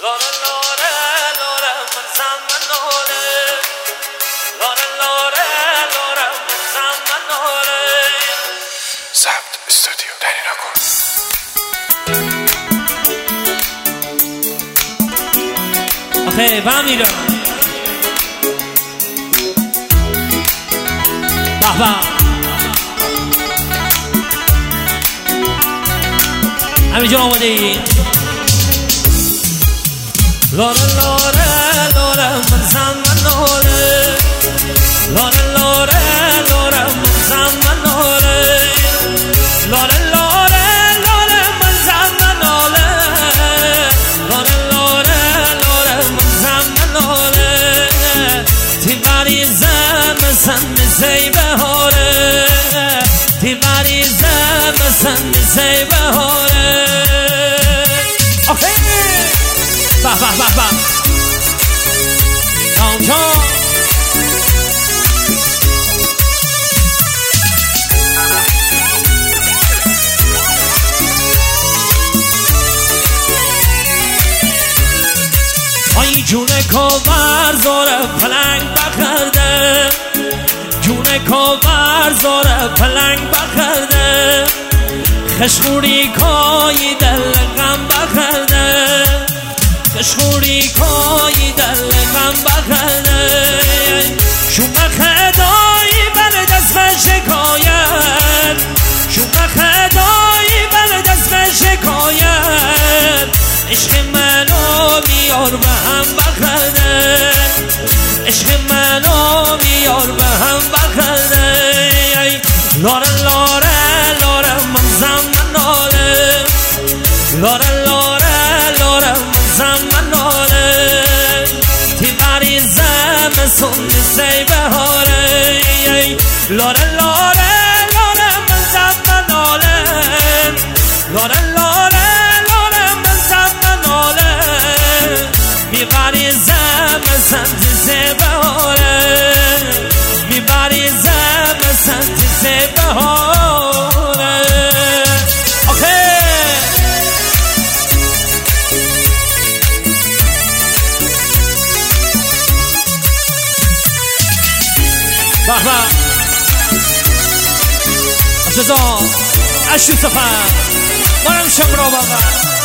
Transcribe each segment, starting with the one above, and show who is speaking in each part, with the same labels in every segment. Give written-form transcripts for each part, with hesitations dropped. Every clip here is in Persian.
Speaker 1: ضبط استودیو دنی نکن.
Speaker 2: آخه بهم میره بابا همینجور آماده ای لاره لاره لاره من زن من لاره لاره لاره لاره من زن من لاره لاره لاره لاره من زن من لاره لاره لاره لاره من زن من لاره تی بریزم مثل میزی بهاره تی بریزم مثل میزی بهاره آخه به به به به جان ای جون کوبر زوره پلنگ بخرده جون کوبر زوره پلنگ بخرده خشخوری کای دل غم بخرده خشخوری کای دل غم بخرده شوم خدایی بل دست به شکایت شوم خدایی بل دست به شکایت عشق منو میار به هم بخرده عشق منو میار به هم بخرده لاره لاره لاره من زن من لاره لاره لاره لاره من زن من لاره تی بریزم سون میزی بهاره لاره لاره لاره من زن من لاره لاره لاره لاره من زن من لاره میبریزم سنتی بهاره میبریزم سنتی بهاره آخه بابا عزیزا اشو سفر منم شمرا بابا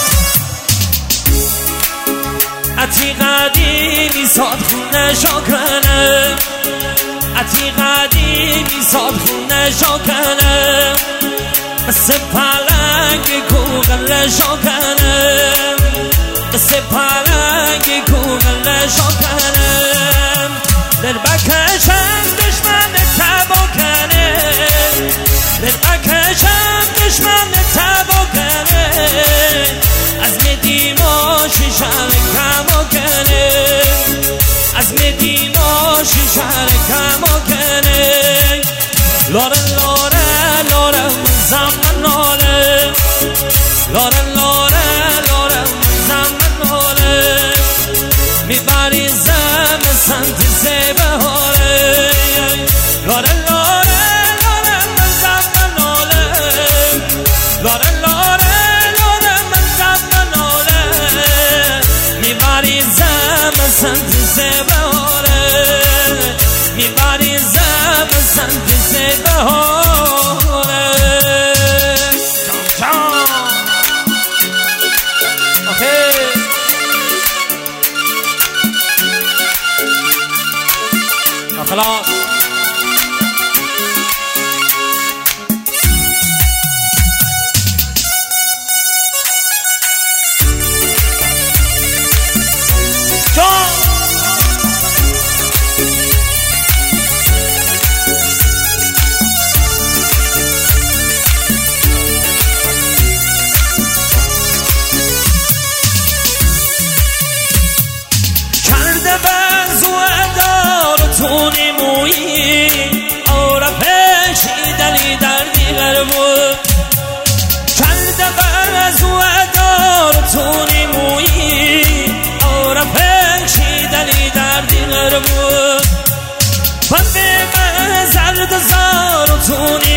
Speaker 2: اتی قدیمی ساد خونه شاکنه اتی قدیمی ساد خونه شاکنه مثل پلنگ کوغل شاکنه مثل پلنگ کوغل شاکنه دل بکشم دشمن تبا کنه دل بکشم دشمن تبا کنه از ندیماشی شرکمو کنه از ندیماشی شرکمو کنه لاره لاره لاره من زن من لاره لاره لاره لاره من زن من لاره میبریزم سنتی زبهاره لاره لاره لاره من زن من لاره لاره لاره لاره من زن من لاره میبریزم سنتی زبهاره میبریزم سنتی زبهاره خلاص کرده بزوه دارتونی مویی آره پشیدنی دردی غربو کرده بزوه دارتونی مویی آره پشیدنی دردی غربو بنده زرد زارتونی